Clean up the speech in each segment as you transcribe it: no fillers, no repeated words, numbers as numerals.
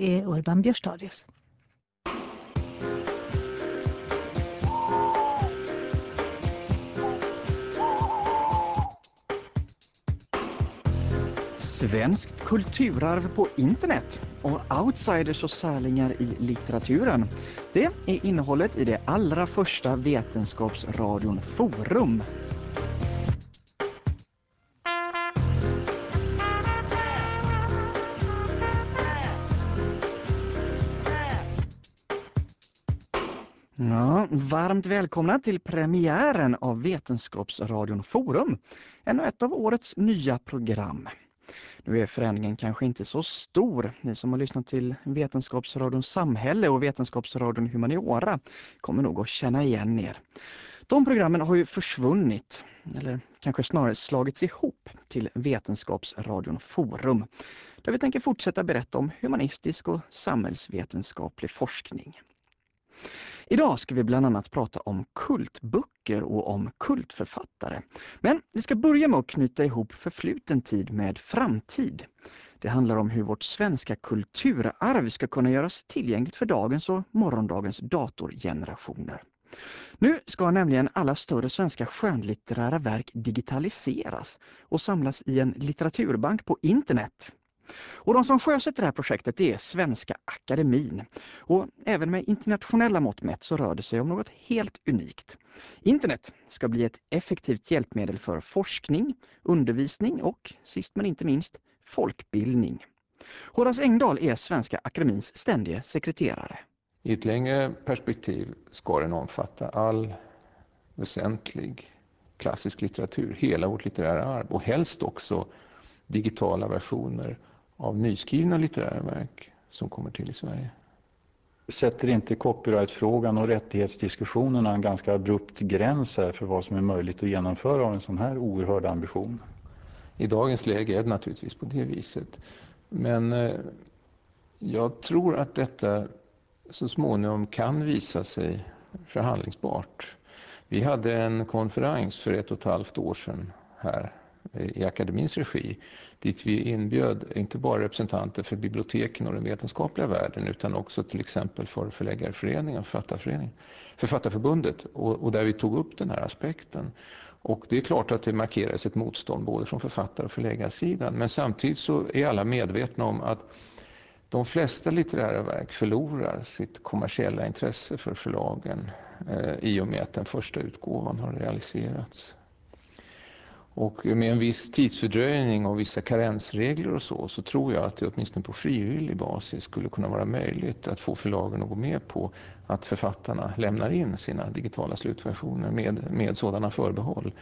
är Urban Björstadius. Svenskt kulturarv på internet och outsiders och särlingar i litteraturen. Det är innehållet i det allra första vetenskapsradion Forum. Ja, varmt välkomna till premiären av Vetenskapsradion Forum, ännu ett av årets nya program. Nu är förändringen kanske inte så stor. Ni som har lyssnat till Vetenskapsradion Samhälle och Vetenskapsradion Humaniora kommer nog att känna igen er. De programmen har ju försvunnit, eller kanske snarare slagits ihop till Vetenskapsradion Forum, där vi tänker fortsätta berätta om humanistisk och samhällsvetenskaplig forskning. Idag ska vi bland annat prata om kultböcker och om kultförfattare. Men vi ska börja med att knyta ihop förfluten tid med framtid. Det handlar om hur vårt svenska kulturarv ska kunna göras tillgängligt för dagens och morgondagens datorgenerationer. Nu ska nämligen alla större svenska skönlitterära verk digitaliseras och samlas i en litteraturbank på internet. Och de som sjösätter det här projektet är Svenska Akademin. Och även med internationella mått mätt så rör det sig om något helt unikt. Internet ska bli ett effektivt hjälpmedel för forskning, undervisning och, sist men inte minst, folkbildning. Horace Engdahl är Svenska Akademins ständige sekreterare. I ett längre perspektiv ska den omfatta all väsentlig klassisk litteratur, hela vårt litterära arv och helst också digitala versioner av nyskrivna litterära verk som kommer till i Sverige. Sätter inte copyrightfrågan och rättighetsdiskussionerna en ganska abrupt gräns här för vad som är möjligt att genomföra av en sån här oerhörd ambition? I dagens läge är det naturligtvis på det viset. Men jag tror att detta så småningom kan visa sig förhandlingsbart. Vi hade en konferens för 1,5 år sedan här i akademins regi, dit vi inbjöd inte bara representanter för biblioteken och den vetenskapliga världen utan också till exempel för förläggarföreningen, Författarförbundet, och där vi tog upp den här aspekten. Och det är klart att det markeras ett motstånd både från författare- och förläggarsidan, men samtidigt så är alla medvetna om att de flesta litterära verk förlorar sitt kommersiella intresse för förlagen i och med att den första utgåvan har realiserats. Och med en viss tidsfördröjning och vissa karensregler och så tror jag att det åtminstone på frivillig basis skulle kunna vara möjligt att få förlagen att gå med på att författarna lämnar in sina digitala slutversioner med sådana förbehåll.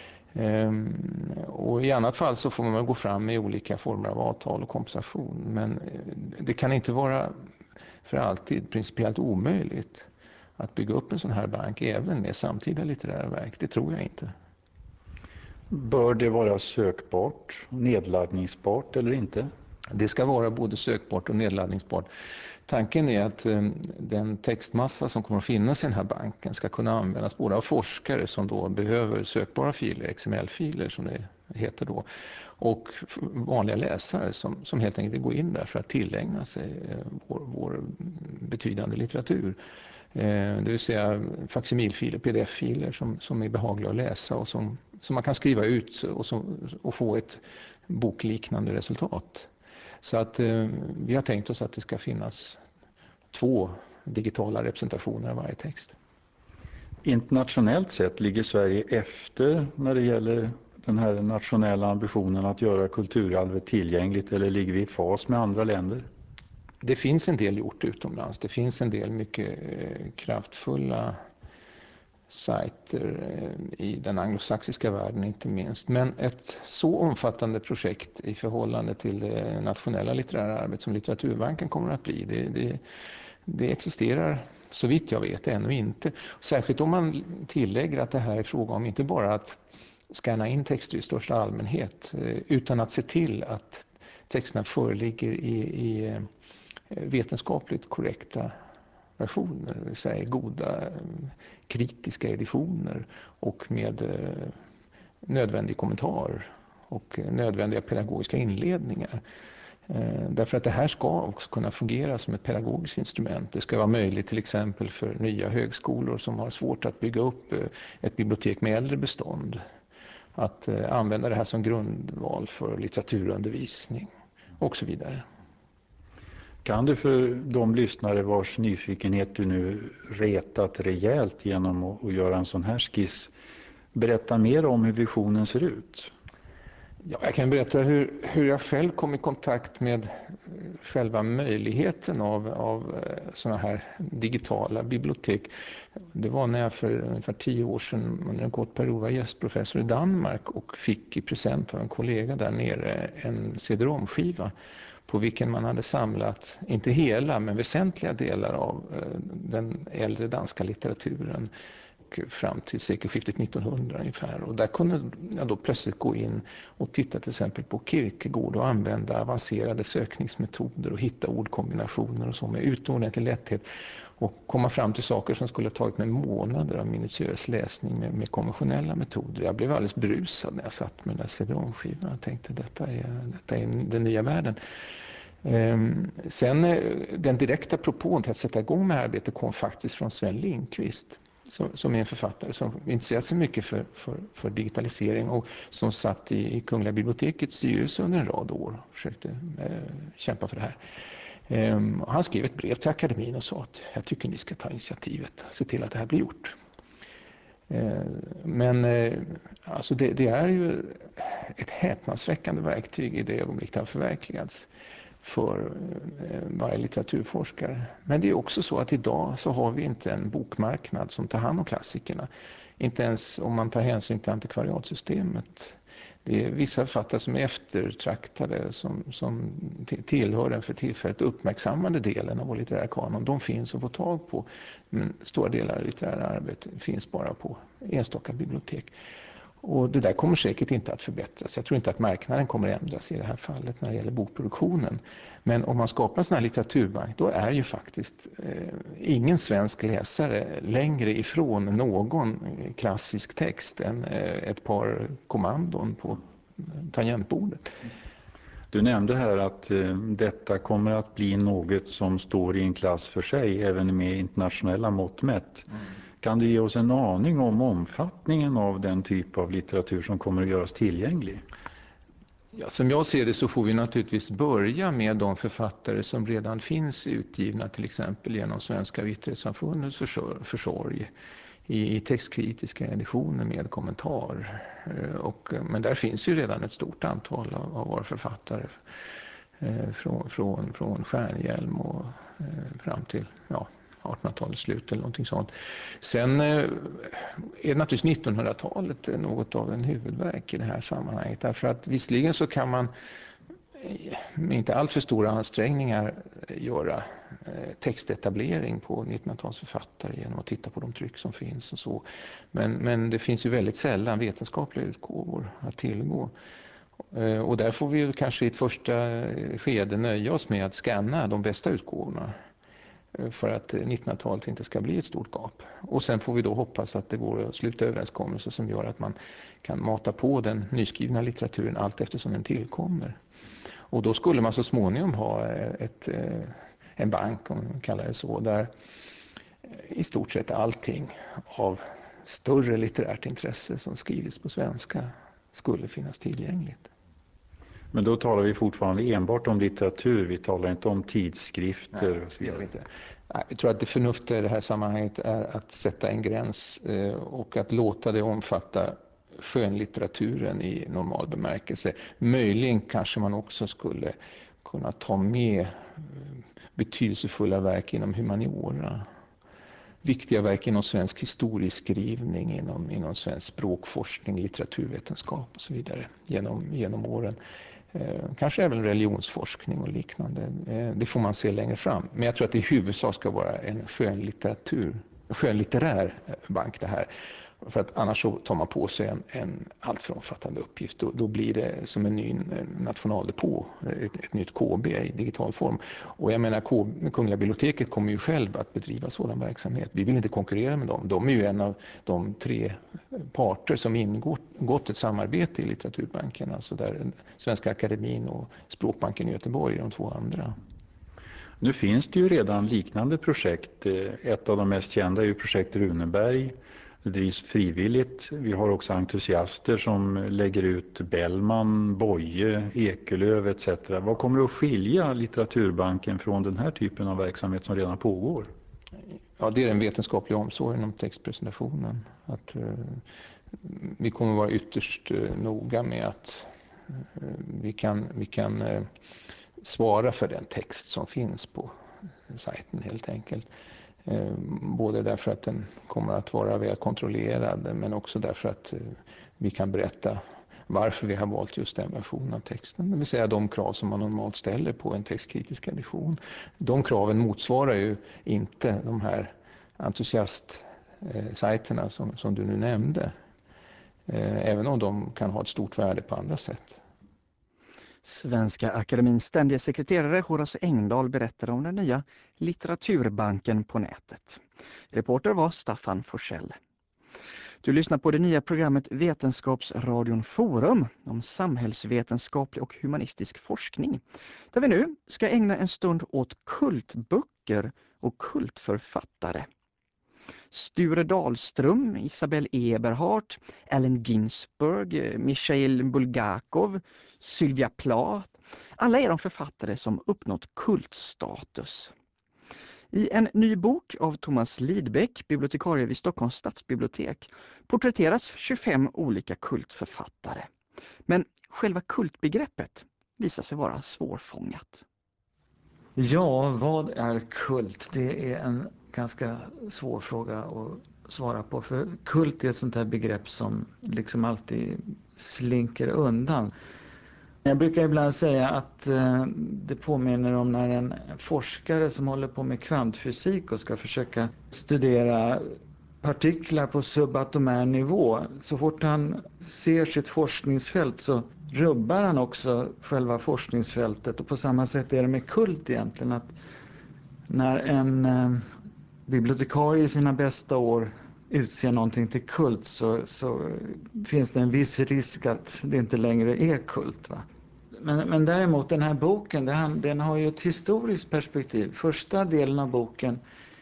Och i annat fall så får man gå fram med olika former av avtal och kompensation. Men det kan inte vara för alltid principiellt omöjligt att bygga upp en sån här bank även med samtida litterära verk. Det tror jag inte. Bör det vara sökbart, nedladdningsbart eller inte? Det ska vara både sökbart och nedladdningsbart. Tanken är att den textmassa som kommer att finnas i den här banken ska kunna användas både av forskare som då behöver sökbara filer, XML-filer som det heter då, och vanliga läsare som helt enkelt vill gå in där för att tillägna sig vår betydande litteratur. Det vill säga facsimilfiler, pdf-filer som är behagliga att läsa och som man kan skriva ut och få ett bokliknande resultat. Så att vi har tänkt oss att det ska finnas 2 digitala representationer av varje text. Internationellt sett ligger Sverige efter när det gäller den här nationella ambitionen att göra kulturarvet tillgängligt, eller ligger vi i fas med andra länder? Det finns en del gjort utomlands. Det finns en del mycket kraftfulla sajter i den anglosaxiska världen inte minst. Men ett så omfattande projekt i förhållande till det nationella litterära arbetet som Litteraturbanken kommer att bli, det existerar så vitt jag vet ännu inte. Särskilt om man tillägger att det här är fråga om inte bara att scanna in texter i största allmänhet utan att se till att texterna föreligger i vetenskapligt korrekta versioner, det vill säga goda kritiska editioner och med nödvändig kommentar och nödvändiga pedagogiska inledningar. Därför att det här ska också kunna fungera som ett pedagogiskt instrument. Det ska vara möjligt till exempel för nya högskolor som har svårt att bygga upp ett bibliotek med äldre bestånd att använda det här som grundval för litteraturundervisning och så vidare. Kan du för de lyssnare vars nyfikenhet du nu retat rejält genom att göra en sån här skiss berätta mer om hur visionen ser ut? Ja, jag kan berätta hur jag själv kom i kontakt med själva möjligheten av sådana här digitala bibliotek. Det var när jag för ungefär 10 år sedan under en kort period var gästprofessor i Danmark och fick i present av en kollega där nere en CD-ROM-skiva på vilken man hade samlat, inte hela men väsentliga delar av den äldre danska litteraturen fram till sekelskiftet 1900 ungefär. Och där kunde jag då plötsligt gå in och titta till exempel på Kierkegaard och använda avancerade sökningsmetoder och hitta ordkombinationer och så med utomordentlig lätthet och komma fram till saker som skulle ha tagit mig månader av minutiös läsning med konventionella metoder. Jag blev alldeles brusad när jag satt med den där CD-ROM-skivan och tänkte detta är den nya världen. Sen den direkta propån till att sätta igång med arbetet kom faktiskt från Sven Lindqvist som är en författare som intresserar sig mycket för digitalisering och som satt i Kungliga bibliotekets styrelse under en rad år och försökte kämpa för det här. Han skrev ett brev till akademin och sa att jag tycker ni ska ta initiativet, se till att det här blir gjort. Men alltså det är ju ett häpnadsväckande verktyg i det ögonblick det har förverkligats för varje litteraturforskare. Men det är också så att idag så har vi inte en bokmarknad som tar hand om klassikerna. Inte ens om man tar hänsyn till antikvariatsystemet. Det är vissa författare som är eftertraktade som tillhör den för tillfället uppmärksammande delen av vår litterära kanon. De finns att få tag på. Men stora delar av litterära arbete finns bara på enstaka bibliotek. Och det där kommer säkert inte att förbättras. Jag tror inte att marknaden kommer att ändras i det här fallet när det gäller bokproduktionen. Men om man skapar en sån här litteraturbank då är ju faktiskt ingen svensk läsare längre ifrån någon klassisk text än ett par kommandon på tangentbordet. Du nämnde här att detta kommer att bli något som står i en klass för sig även med internationella mått mätt. Kan du ge oss en aning om omfattningen av den typ av litteratur som kommer att göras tillgänglig? Ja, som jag ser det så får vi naturligtvis börja med de författare som redan finns utgivna till exempel genom Svenska Vitterhetssamfundets försorg i textkritiska editioner med kommentar. Men där finns ju redan ett stort antal av våra författare från Stjärnhjelm och fram till 1800-talets slut eller någonting sånt. Sen är naturligtvis 1900-talet något av en huvudverk i det här sammanhanget. Därför att visserligen så kan man med inte allt för stora ansträngningar göra textetablering på 1900-talsförfattare genom att titta på de tryck som finns och så. Men det finns ju väldigt sällan vetenskapliga utgåvor att tillgå. Och där får vi kanske i ett första skede nöja oss med att scanna de bästa utgåvorna för att 1900-talet inte ska bli ett stort gap. Och sen får vi då hoppas att det går att sluta överenskommelser som gör att man kan mata på den nyskrivna litteraturen allt eftersom den tillkommer. Och då skulle man så småningom ha en bank, om man kallar det så, där i stort sett allting av större litterärt intresse som skrivits på svenska skulle finnas tillgängligt. Men då talar vi fortfarande enbart om litteratur, vi talar inte om tidskrifter och så vidare. Jag tror att det förnuftiga i det här sammanhanget är att sätta en gräns och att låta det omfatta skönlitteraturen i normal bemärkelse. Möjligen kanske man också skulle kunna ta med betydelsefulla verk inom humaniora. Viktiga verk inom svensk historieskrivning, inom svensk språkforskning, litteraturvetenskap och så vidare genom åren. Kanske även religionsforskning och liknande. Det får man se längre fram. Men jag tror att det i huvudsak ska vara en skönlitterär bank det här. För att annars så tar man på sig en alltför omfattande uppgift. Då blir det som en ny nationaldepå, ett nytt KB i digital form. Och jag menar, Kungliga biblioteket kommer ju själv att bedriva sådan verksamhet. Vi vill inte konkurrera med dem. De är ju en av de 3 parter som ingått ett samarbete i Litteraturbanken. Alltså där Svenska Akademin och Språkbanken i Göteborg är de 2 andra. Nu finns det ju redan liknande projekt. Ett av de mest kända är ju projekt Runeberg. Det drivs frivilligt. Vi har också entusiaster som lägger ut Bellman, Boye, Ekelöf etc. Vad kommer att skilja Litteraturbanken från den här typen av verksamhet som redan pågår? Ja, det är den vetenskapliga omsorgen om textpresentationen. Att, vi kommer att vara ytterst noga med att vi kan svara för den text som finns på sajten helt enkelt. Både därför att den kommer att vara väl kontrollerad, men också därför att vi kan berätta varför vi har valt just den versionen av texten. Det vill säga de krav som man normalt ställer på en textkritisk edition. De kraven motsvarar ju inte de här entusiastsajterna som du nu nämnde. Även om de kan ha ett stort värde på andra sätt. Svenska Akademins ständiga sekreterare Horace Engdahl berättade om den nya Litteraturbanken på nätet. Reporter var Staffan Forsell. Du lyssnar på det nya programmet Vetenskapsradion Forum om samhällsvetenskaplig och humanistisk forskning. Där vi nu ska ägna en stund åt kultböcker och kultförfattare. Sture Dahlström, Isabel Eberhardt, Allen Ginsberg, Mikhail Bulgakov, Sylvia Plath. Alla är de författare som uppnått kultstatus. I en ny bok av Thomas Lidbeck, bibliotekarie vid Stockholms stadsbibliotek, porträtteras 25 olika kultförfattare. Men själva kultbegreppet visar sig vara svårfångat. Ja, vad är kult? Det är en ganska svår fråga att svara på. För kult är ett sånt här begrepp som liksom alltid slinker undan. Jag brukar ibland säga att det påminner om när en forskare som håller på med kvantfysik och ska försöka studera partiklar på subatomär nivå. Så fort han ser sitt forskningsfält så rubbar han också själva forskningsfältet. Och på samma sätt är det med kult egentligen. Att när en bibliotekarie i sina bästa år utser någonting till kult så finns det en viss risk att det inte längre är kult, va? Men däremot den här boken, den har ju ett historiskt perspektiv. Första delen av boken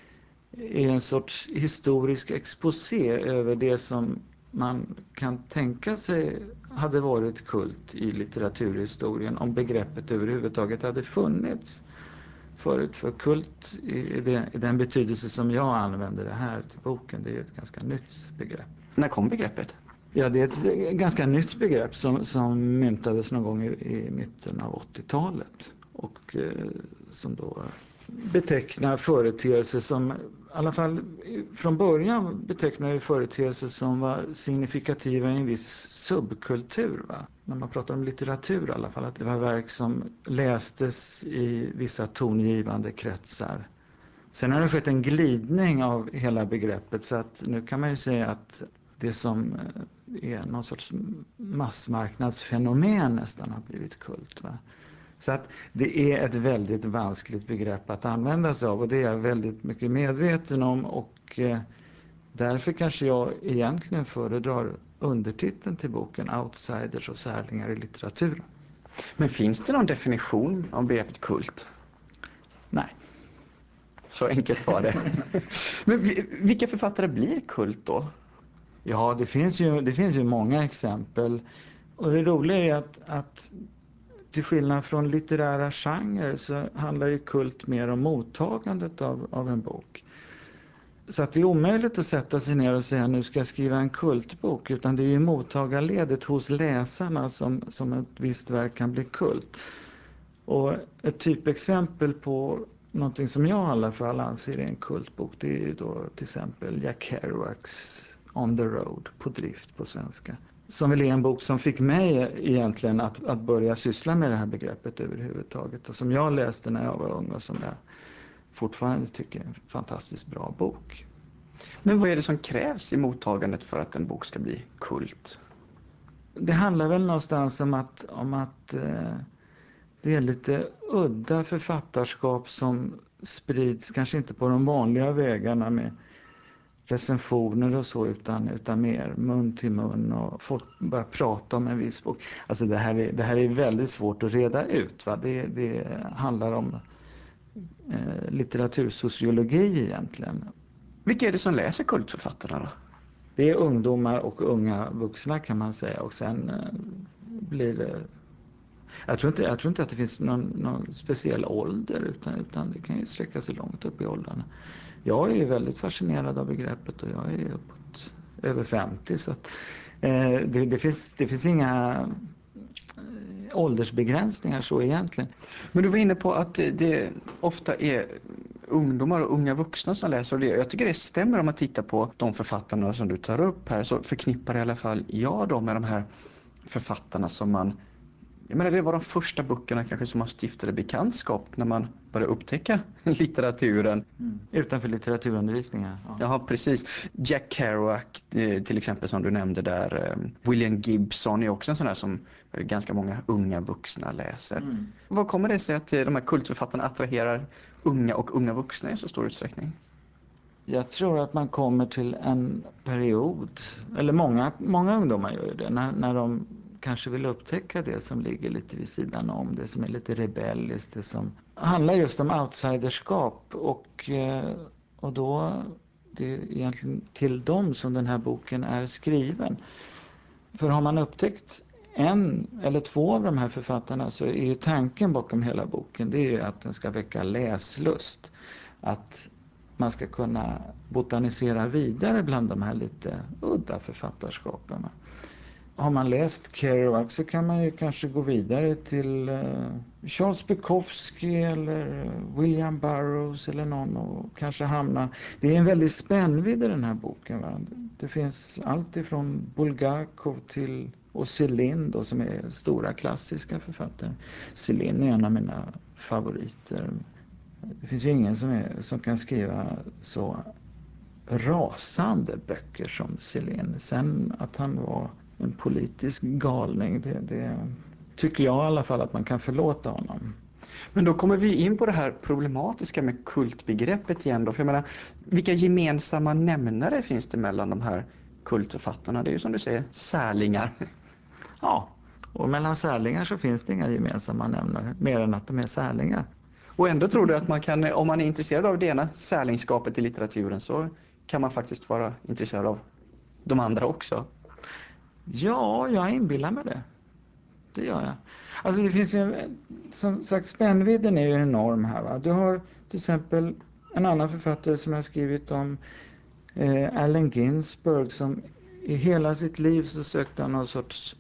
är en sorts historisk exposé över det som man kan tänka sig hade varit kult i litteraturhistorien, om begreppet överhuvudtaget hade funnits förut. För kult i den betydelse som jag använder det här till boken, det är ett ganska nytt begrepp. När kom begreppet? Ja, det är ett ganska nytt begrepp som myntades någon gång i mitten av 80-talet och som då betecknar företeelser som, i alla fall från början betecknar företeelser som var signifikativa i en viss subkultur, va? När man pratar om litteratur i alla fall, att det var verk som lästes i vissa tongivande kretsar. Sen har det skett en glidning av hela begreppet, så att nu kan man ju säga att det som är någon sorts massmarknadsfenomen nästan har blivit kult, va? Så att det är ett väldigt vanskligt begrepp att använda sig av, och det är jag väldigt mycket medveten om, och därför kanske jag egentligen föredrar undertiteln till boken Outsiders och särlingar i litteraturen. Men finns det någon definition av begreppet kult? Nej. Så enkelt var det. Men vilka författare blir kult då? Ja, det finns ju många exempel. Och det roliga är att till skillnad från litterära genrer så handlar ju kult mer om mottagandet av en bok. Så att det är omöjligt att sätta sig ner och säga nu ska jag skriva en kultbok, utan det är ju mottagarledet hos läsarna som ett visst verk kan bli kult. Och ett typexempel på någonting som jag i alla fall anser är en kultbok, det är ju då till exempel Jack Kerouacs On the Road, på drift på svenska. Som väl är en bok som fick mig egentligen att börja syssla med det här begreppet överhuvudtaget. Och som jag läste när jag var ung och som jag fortfarande tycker är en fantastiskt bra bok. Men vad är det som krävs i mottagandet för att en bok ska bli kult? Det handlar väl någonstans om att det är lite udda författarskap som sprids, kanske inte på de vanliga vägarna med recensioner och så, utan mer mun till mun och folk börjar prata om en viss bok. Alltså det här är väldigt svårt att reda ut. Va? Det handlar om litteratursociologi egentligen. Vilka är det som läser kultförfattarna då? Det är ungdomar och unga vuxna kan man säga, och sen blir det... Jag tror inte att det finns någon speciell ålder, utan det kan ju sträcka sig långt upp i åldrarna. Jag är ju väldigt fascinerad av begreppet och jag är uppåt över 50, så att, det finns inga åldersbegränsningar så egentligen. Men du var inne på att det ofta är ungdomar och unga vuxna som läser, och jag tycker det stämmer. Om man tittar på de författarna som du tar upp här, så förknippar i alla fall jag dem med de här författarna som jag menar, det var de första böckerna kanske som man stiftade bekantskap när man började upptäcka litteraturen. Utanför litteraturundervisningen. Ja. Ja, precis. Jack Kerouac till exempel, som du nämnde där. William Gibson är också en sån där som ganska många unga vuxna läser. Vad kommer det sig att de här kultförfattarna attraherar unga och unga vuxna i så stor utsträckning? Jag tror att man kommer till en period, eller många ungdomar gör ju det, när de kanske vill upptäcka det som ligger lite vid sidan om, det som är lite rebelliskt, det som handlar just om outsiderskap, och då det är egentligen till dem som den här boken är skriven. För har man upptäckt en eller två av de här författarna, så är ju tanken bakom hela boken, det är ju att den ska väcka läslust, att man ska kunna botanisera vidare bland de här lite udda författarskapen. Har man läst Kerouac så kan man ju kanske gå vidare till Charles Bukowski eller William Burroughs eller någon, och kanske hamna... Det är en väldigt spännvidd i den här boken. Va? Det finns allt ifrån Bulgakov till och Céline då, som är stora klassiska författare. Céline är en av mina favoriter. Det finns ju ingen som kan skriva så rasande böcker som Céline. Sen att han var en politisk galning, det tycker jag i alla fall att man kan förlåta honom. Men då kommer vi in på det här problematiska med kultbegreppet igen då. För jag menar, vilka gemensamma nämnare finns det mellan de här kultförfattarna? Det är ju som du säger, särlingar. Ja, och mellan särlingar så finns det inga gemensamma nämnare, mer än att de är särlingar. Och ändå tror du att man kan, om man är intresserad av det ena särlingskapet i litteraturen, så kan man faktiskt vara intresserad av de andra också? Ja, jag inbillar mig det. Det gör jag. Alltså det finns ju, som sagt, spännvidden är ju enorm här. Va? Du har till exempel en annan författare som har skrivit om Allen Ginsberg, som i hela sitt liv så sökte han någon sorts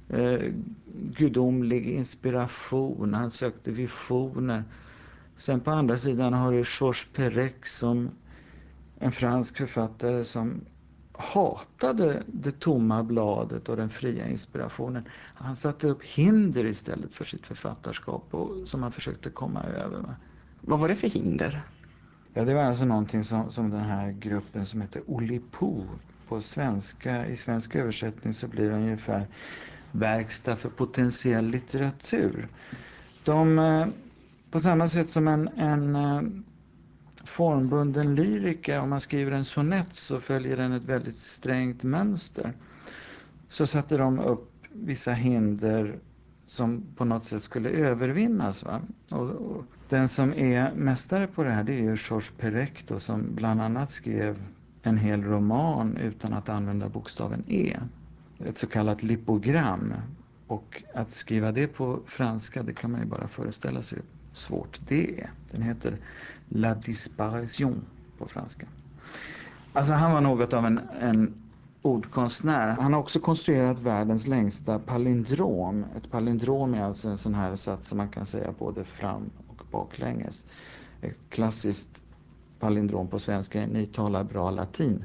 gudomlig inspiration. Han sökte visioner. Sen på andra sidan har du Georges Perec, som en fransk författare som hatade det tomma bladet och den fria inspirationen. Han satte upp hinder istället för sitt författarskap som han försökte komma över. Vad var det för hinder? Ja, det var alltså någonting som den här gruppen som heter Oulipo på svenska, i svensk översättning så blir det ungefär verkstad för potentiell litteratur. De, på samma sätt som en formbunden lyriker, om man skriver en sonett så följer den ett väldigt strängt mönster. Så satte de upp vissa hinder som på något sätt skulle övervinnas. Va? Och den som är mästare på det här, det är ju Georges Perec då, som bland annat skrev en hel roman utan att använda bokstaven E. Ett så kallat lipogram. Och att skriva det på franska, det kan man ju bara föreställa sig hur svårt det är. Den heter La disparition på franska. Alltså han var något av en ordkonstnär. Han har också konstruerat världens längsta palindrom. Ett palindrom är alltså en sån här sats som man kan säga både fram och baklänges. Ett klassiskt palindrom på svenska är ni talar bra latin.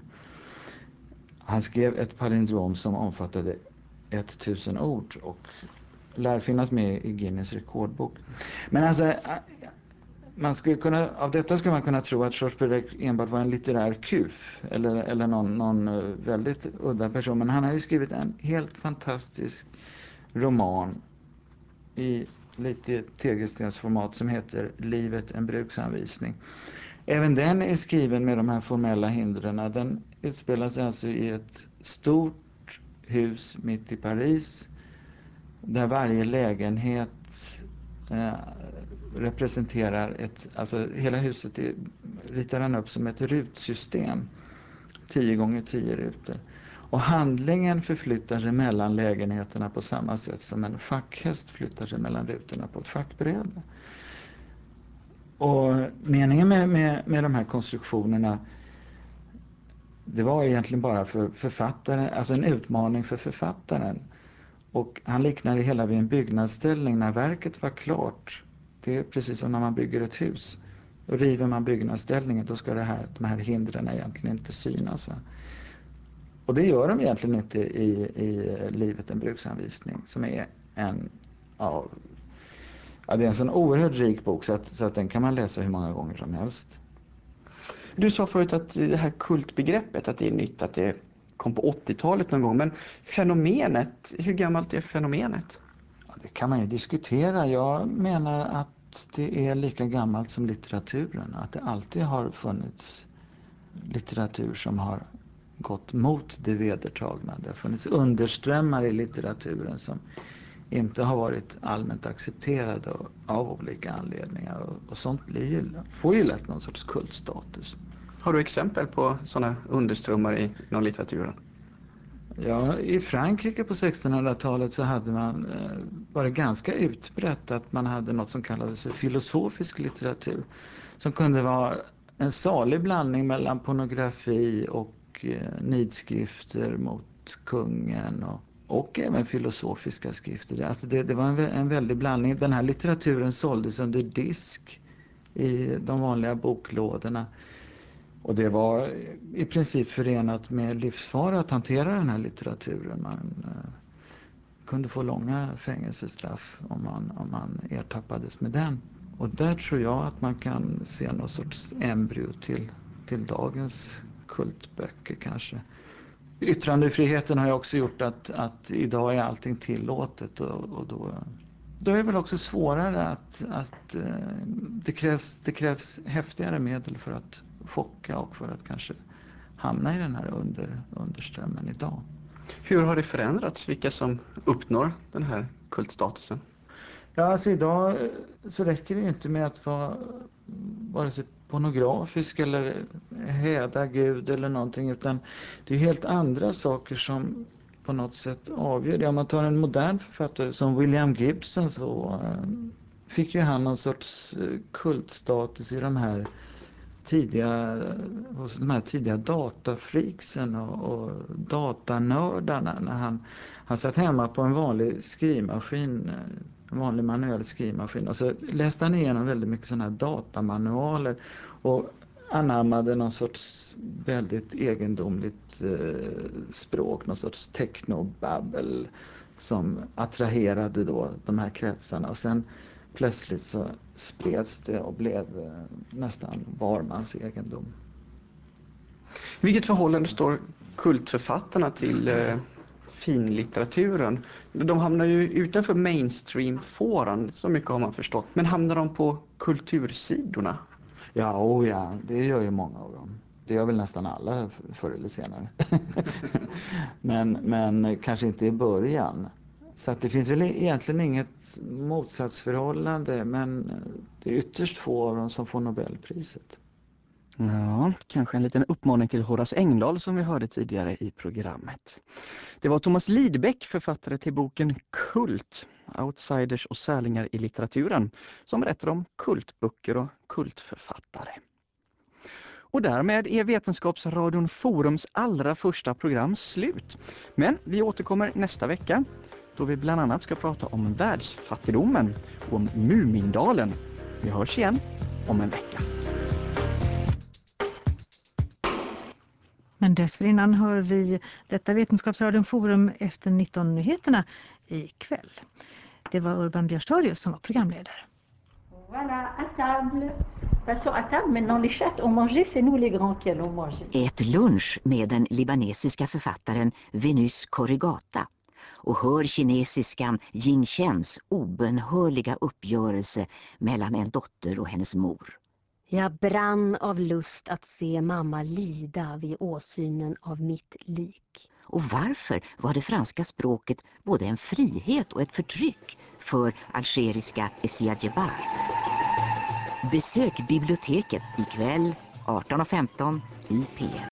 Han skrev ett palindrom som omfattade 1000 ord och lär finnas med i Guinness rekordbok. Men alltså av detta skulle man kunna tro att Georges Perec enbart var en litterär kuf eller någon väldigt udda person. Men han har ju skrivit en helt fantastisk roman i lite tegelstensformat som heter Livet, en bruksanvisning. Även den är skriven med de här formella hindren. Den utspelar sig alltså i ett stort hus mitt i Paris där varje lägenhet representerar alltså hela huset ritar han upp som ett rutsystem. 10 gånger 10 rutor. Och handlingen förflyttar sig mellan lägenheterna på samma sätt som en schackhäst flyttar sig mellan rutorna på ett schackbräde. Och meningen med de här konstruktionerna, det var egentligen bara för författaren, alltså en utmaning för författaren. Och han liknade det hela vid en byggnadsställning. När verket var klart, det är precis som när man bygger ett hus. Och river man byggnadsställningen, då ska de här hindren egentligen inte synas. Va? Och det gör de egentligen inte i Livet, en bruksanvisning, som är det är en sån oerhört rik bok så att den kan man läsa hur många gånger som helst. Du sa förut att det här kultbegreppet, att det är nytt, att det kom på 80-talet någon gång. Men fenomenet, hur gammalt är fenomenet? Ja, det kan man ju diskutera. Jag menar att det är lika gammalt som litteraturen. Att det alltid har funnits litteratur som har gått mot det vedertagna. Det har funnits underströmmar i litteraturen som inte har varit allmänt accepterade av olika anledningar. Och sånt får ju lätt någon sorts kultstatus. Har du exempel på sådana underströmmar i någon litteraturen? Ja, i Frankrike på 1600-talet så hade man varit ganska utbrett att man hade något som kallades för filosofisk litteratur. Som kunde vara en salig blandning mellan pornografi och nidskrifter mot kungen och även filosofiska skrifter. Alltså det var en väldig blandning. Den här litteraturen såldes under disk i de vanliga boklådorna. Och det var i princip förenat med livsfara att hantera den här litteraturen. Man kunde få långa fängelsestraff om man ertappades med den. Och där tror jag att man kan se någon sorts embryo till dagens kultböcker kanske. Yttrandefriheten har ju också gjort att idag är allting tillåtet och då är det väl också svårare att det krävs häftigare medel för att chocka och för att kanske hamna i den här underströmmen idag. Hur har det förändrats? Vilka som uppnår den här kultstatusen? Ja, alltså idag så räcker det inte med att vara vare sig pornografisk eller häda Gud eller någonting, utan det är helt andra saker som på något sätt avgör det. Om man tar en modern författare som William Gibson så fick ju han någon sorts kultstatus i de här tidiga datafreaksen och datanördarna när han satt hemma på en vanlig skrivmaskin, en vanlig manuell skrivmaskin, och så läste han igenom väldigt mycket sådana här datamanualer och anammade någon sorts väldigt egendomligt språk, någon sorts technobabbel som attraherade då de här kretsarna, och sen plötsligt så spreds det och blev nästan varmans egendom. Vilket förhållande står kultförfattarna till finlitteraturen? De hamnar ju utanför mainstream-fåran, så mycket har man förstått. Men hamnar de på kultursidorna? Ja, det gör ju många av dem. Det gör väl nästan alla förr eller senare. men kanske inte i början. Så att det finns väl egentligen inget motsatsförhållande, men det är ytterst få av dem som får Nobelpriset. Ja, kanske en liten uppmaning till Horace Engdahl som vi hörde tidigare i programmet. Det var Thomas Lidbeck, författare till boken Kult, outsiders och särlingar i litteraturen, som berättar om kultböcker och kultförfattare. Och därmed är Vetenskapsradion Forums allra första program slut. Men vi återkommer nästa vecka då vi bland annat ska prata om världsfattigdomen och om Mumindalen. Vi hörs igen om en vecka. Men dessförinnan hör vi detta Vetenskapsradion Forum efter 19-nyheterna ikväll. Det var Urban Björstadius som var programledare. Ät lunch med den libanesiska författaren Venus Korigata och hör kinesiskan Jing Chens obönhörliga uppgörelse mellan en dotter och hennes mor. Jag brann av lust att se mamma lida vid åsynen av mitt lik. Och varför var det franska språket både en frihet och ett förtryck för algeriska Essia Djebar? Besök biblioteket ikväll 18:15 i P1.